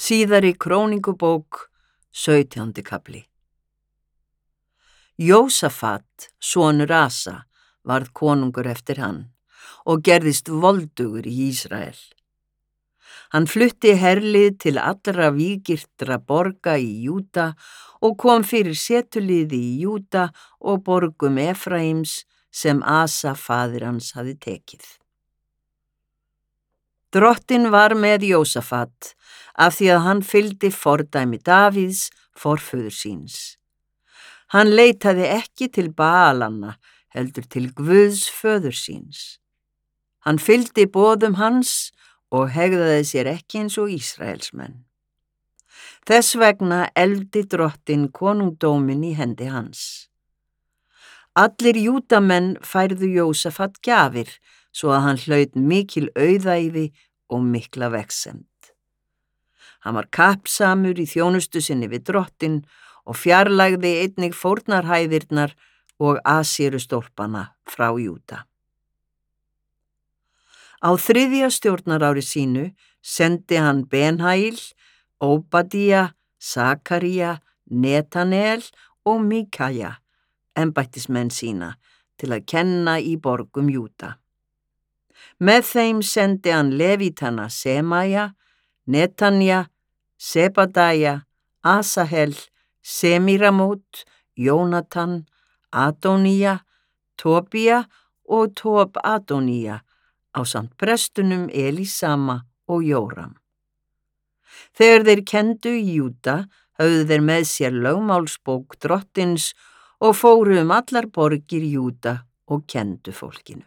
Síðari króningubók, 17. kafli. Jósafat, sonur Asa, varð konungur eftir hann og gerðist voldugur í Ísrael. Hann flutti herlið til allra vígirtra borga í Júda og kom fyrir setuliði í Júda og borgum Efraims sem Asa faðir hans hafði tekið. Drottinn var með Jósafat af því að hann fylgdi fordæmi Davíðs, forföður síns. Hann leitaði ekki til Baalanna, heldur til Guðs föður síns. Hann fylgdi boðum hans og hegðaði sér ekki eins og Ísraelsmenn. Þess vegna efldi Drottinn konungdóminn í hendi hans. Allir Júdamenn færðu Jósafat gjafir, svo að hann hlaut mikil auðæfi og mikla vegsemd. Hann var kappsamur í þjónustu sinni við Drottinn og fjarlægði einnig fórnarhæðirnar og asérustólpana frá Júda. Á 3. stjórnarári sínu sendi hann Benhail, Óbadía, Sakaría, Netanel og Mikaja, embættismenn sína, til að kenna í borgum Júda. Með þeim sendi hann levítana Semaja, Netanja, Sebadaja, Asahel, Semiramót, Jónatan, Adónía, Tobía og Tob-Adónía ásamt prestunum Elísama og Jóram. Þegar þeir kenndu í Júda höfðu þeir með sér lögmálsbók Drottins og fóru allar borgir Júda og kenndu fólkinu.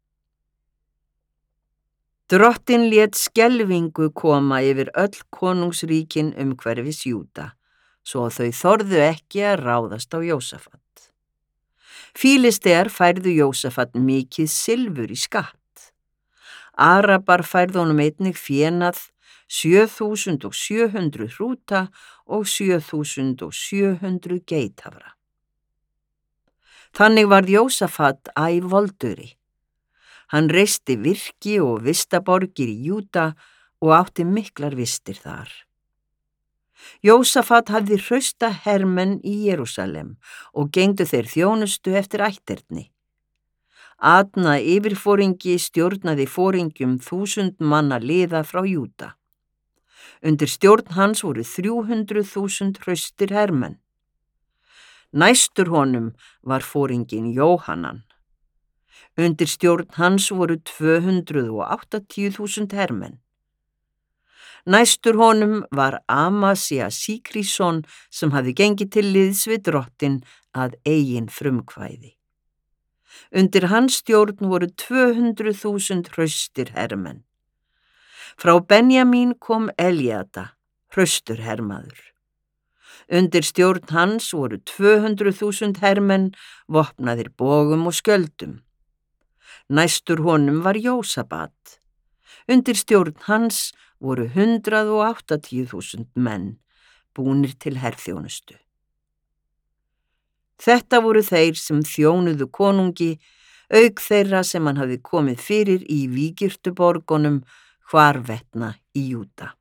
Drottinn lét skelfingu koma yfir öll konungsríkin umhverfis Júda, svo að þau þorðu ekki að ráðast á Jósafat. Fílistear færðu Jósafat mikið silfur í skatt. Arabar færðu honum einnig fénað, 7.700 hrúta og 7.700 geithafra. Þannig varð Jósafat æ voldugri. Hann reisti virki og vistaborgir í Júda og átti miklar vistir þar. Jósafat hafði hrausta hermenn í Jerúsalem og gengdu þeir þjónustu eftir ætterni. Adna yfirforingi stjórnaði foringjum 1000 manna liða frá Júda. Undir stjórn hans voru 300.000 hraustir hermenn. Næstur honum var foringinn Jóhanan. Undir stjórn hans voru 280.000 hermenn. Næstur honum var Amasía Síkrísson sem hafði gengið til liðs við Drottinn að eigin frumkvæði. Undir hans stjórn voru 200.000 hraustir hermenn. Frá Benjamín kom Elíada, hraustur hermaður. Undir stjórn hans voru 200.000 hermenn vopnaðir bogum og skjöldum. Næstur honum var Jósabad. Undir stjórn hans voru 180.000 menn, búnir til herþjónustu. Þetta voru þeir sem þjónuðu konungi, auk þeirra sem hann hafði komið fyrir í vígirtu borgunum hvarvetna í Júda.